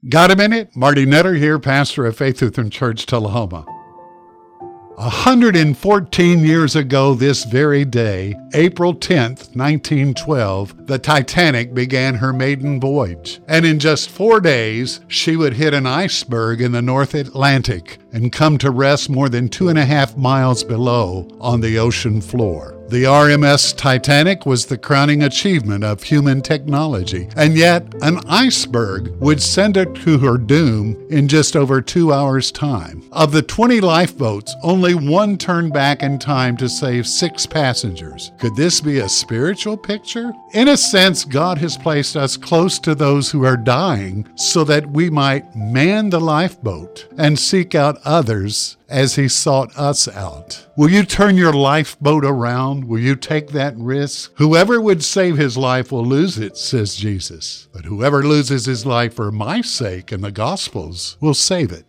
Got a minute? Marty Nutter here, pastor of Faith Lutheran Church, Tullahoma. 114 years ago this very day, April 10th, 1912, the Titanic began her maiden voyage. And in just 4 days, she would hit an iceberg in the North Atlantic and come to rest more than 2.5 miles below on the ocean floor. The RMS Titanic was the crowning achievement of human technology, and yet an iceberg would send her to her doom in just over 2 hours' time. Of the 20 lifeboats, only one turned back in time to save 6 passengers. Could this be a spiritual picture? In a sense, God has placed us close to those who are dying so that we might man the lifeboat and seek out others as He sought us out. Will you turn your lifeboat around? Will you take that risk? Whoever would save his life will lose it, says Jesus. But whoever loses his life for my sake and the gospel's will save it.